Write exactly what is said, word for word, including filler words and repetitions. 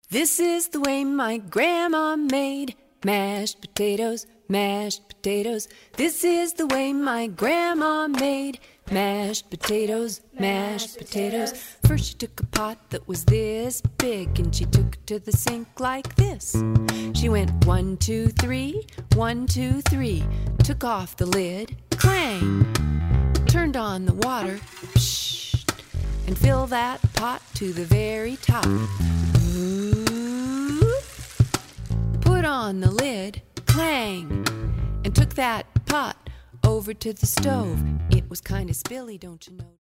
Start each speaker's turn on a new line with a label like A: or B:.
A: This is the way my grandma made mashed potatoes, mashed potatoes. This is the way my grandma made mashed potatoes, mashed potatoes. First she took a pot that was this big and she took it to the sink like this. She went one, two, three, one, two, three. Took off the lid, clang. Turned on the water, psh, and fill that pot to the very top. Put on the lid, clang, and took that pot over to the stove. It was kind of spilly, don't you know?